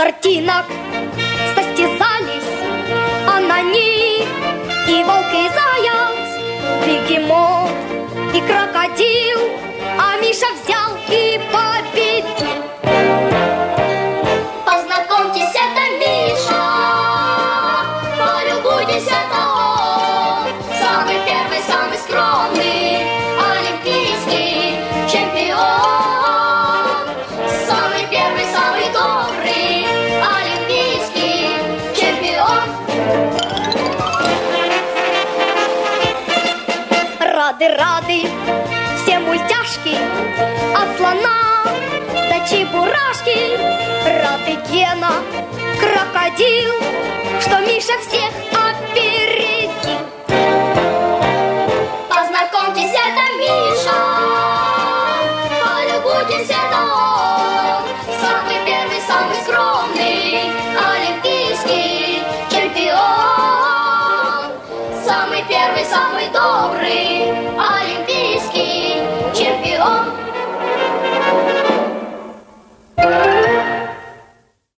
картинок состязались, а на них и волк, и заяц, бегемот и крокодил, а Миша взял и победил. Познакомьтесь, это Миша, полюбуйтесь, это он, самый первый, самый скромный олимпийский чемпион. Самый первый, самый добрый олимпийский чемпион. Рады все мультяшки, от слона до чебурашки. Рады Гена, крокодил, что Миша всех опередил. Познакомьтесь, это Миша, полюбуйтесь, это он, самый первый, самый скромный олимпийский чемпион. Самый первый, самый добрый олимпийский чемпион.